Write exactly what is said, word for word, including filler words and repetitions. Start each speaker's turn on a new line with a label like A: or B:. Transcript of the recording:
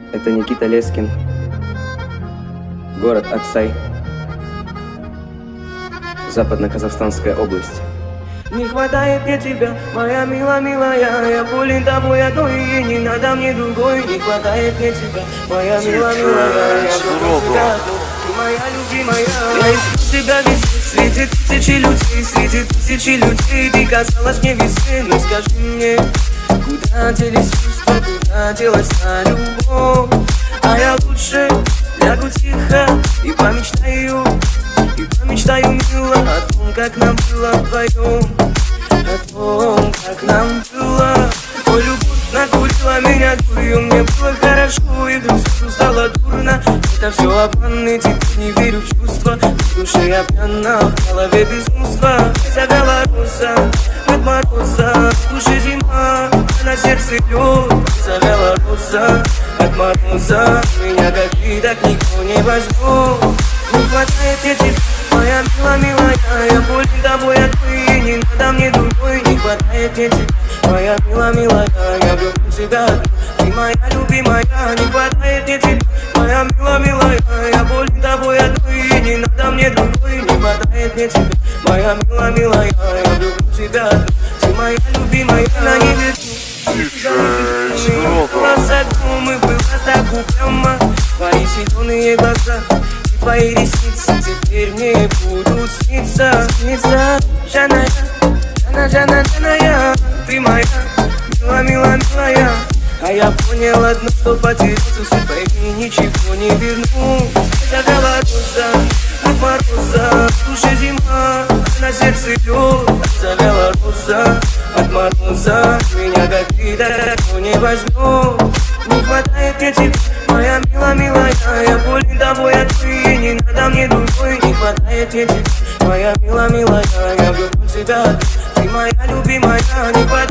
A: Это Никита Лескин, город Аксай, Западно-Казахстанская область.
B: Не хватает мне тебя, моя мила, милая. Я болен тобой одной, и не надо мне другой. Не хватает мне тебя, моя мила, милая. Я люблю тебя одну, ты моя любимая. Я ищу тебя везде, среди тысячи людей, среди тысячи людей. Ты казалась мне везде, но скажи мне, куда делись чувства, куда делась та любовь? А я лучше лягу тихо и помечтаю, и помечтаю, мило, о том, как нам было вдвоем, о том, как нам было. Ой, любовь накурила меня дурью, мне было хорошо, и вдруг сразу стало дурно. Это все обман, и теперь не верю в чувства. В душе я пьяна, в голове безумство. Завяла роза от мороза, в душе зима, а на сердце лед. Завяла роза от мороза, меня как ты так никто не возьмет. Не хватает мне тебя, моя мила, милая. Я болен тобой одной, и не надо мне другой. Не хватает мне тебя, моя мила, милая. Я люблю тебя одну, ты моя любимая. Не хватает мне тебя, моя мила, милая. Я болен тобой одной, и не надо мне другой. Не хватает мне тебя, моя мила, милая. Я люблю тебя одну, ты моя любимая. На небе глаза думы было так упрямо. Твои зеленые глаза, твои ресницы теперь мне будут сниться, сниться. Жаная, Жана, Жана, Жаная, ты моя, мила, мила, милая. А я понял одно, что потерялся судьбой, и ничего не верну. Завяла роза от мороза, в душе зима, а на сердце лед. Завяла роза от мороза, меня как ты далеко не возьмет. Не хватает мне тебя, моя мила, милая. Я болен тобой одной, и не надо мне другой. Не хватает мне тебя, моя мила, милая. Я люблю тебя одну, ты моя любимая. Не хватает